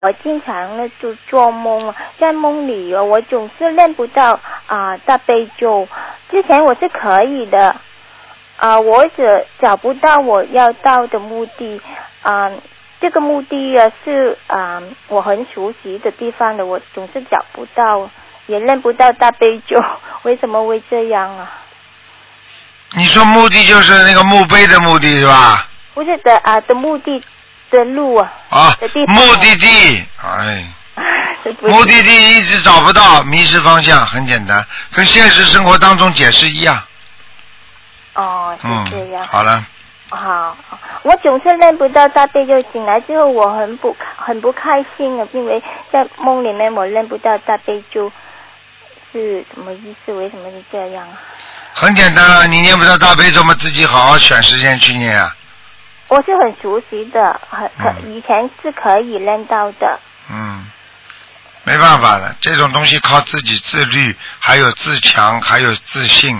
我经常呢就做梦，在梦里哦，我总是练不到大悲咒。之前我是可以的，我只找不到我要到的目的，这个目的是我很熟悉的地方的，我总是找不到，也练不到大悲咒，为什么会这样啊？ 你说目的就是那个墓碑的目的是吧？ 不是的目的的路的地方目的地，目的地一直找不到，迷失方向，很简单，跟现实生活当中解释一样。 是这样。 好了。 好，我总是练不到大悲咒，醒来之后我很不开心啊，因为在梦里面我练不到大悲咒，是什么意思？为什么是这样啊？ 很简单啊，你念不到大悲咒嘛，自己好好选时间去念啊。 我是很熟悉的，以前是可以练到的。 没办法的，这种东西靠自己自律，还有自强，还有自信。